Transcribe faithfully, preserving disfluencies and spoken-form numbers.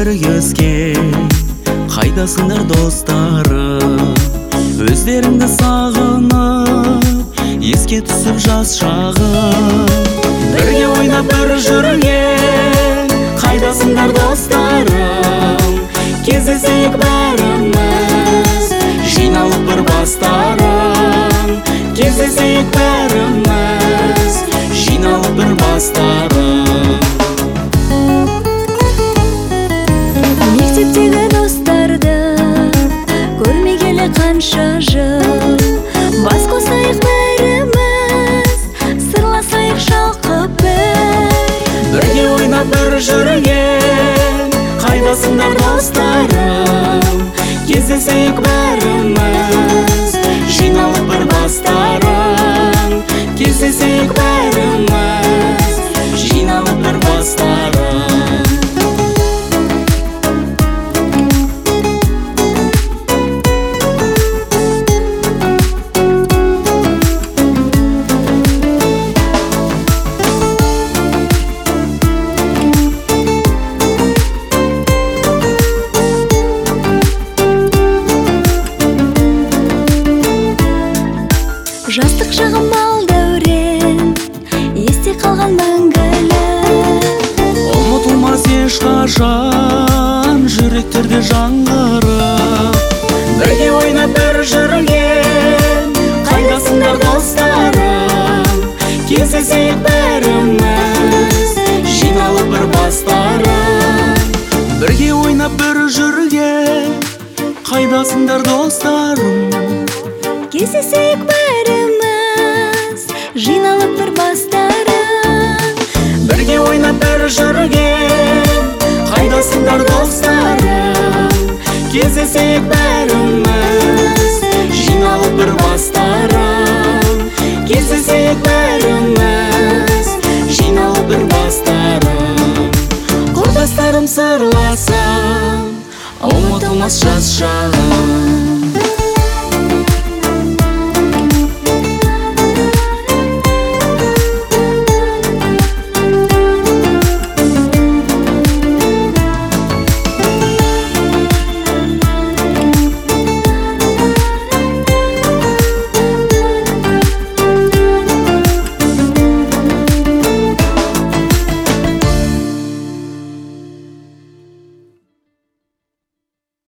бірге өскен, қайдасыңдар достарым? Өздеріңді сағынып, еске түсіп жас шағым. Бірге ойнап бір жүрген, қайдасыңдар достарым? Кездесейік бәріміз, жиналып бір бастарым. Кездесейік бәріміз, жиналып бір бастарым. Мектептегі достарды көрмегелі қанша жыл, бас қосайық бәріміз, сырласайық шалқып бір. Бірге ойнап бір жүрген, қайдасыңдар достарым? Кездесейік бәріміз, жиналып бір бастарым. Кездесейік бәріміз, жиналып бір бастарым. Жастық шағым бал дәурен, есте қалған мәңгілік. Ұмытылмас ешқашан, жүректерде жаңғырып. Бірге ойнап бір жүрген, қайдасыңдар достарым? Кездесейік бәріміз, жиналып бір бастарым. Бірге ойнап бір жүрген, қайдасыңдар достарым? Кездесейік бәріміз, жиналып бір бастарым. Бірге ойнап бір жүрген, қайдасыңдар достарым? Кездесейік бәріміз, жиналып бір бастарым. Кездесейік бәріміз, жиналып бір бастарым. Құрдастарым сырласам, ұмытылмас жас шағым.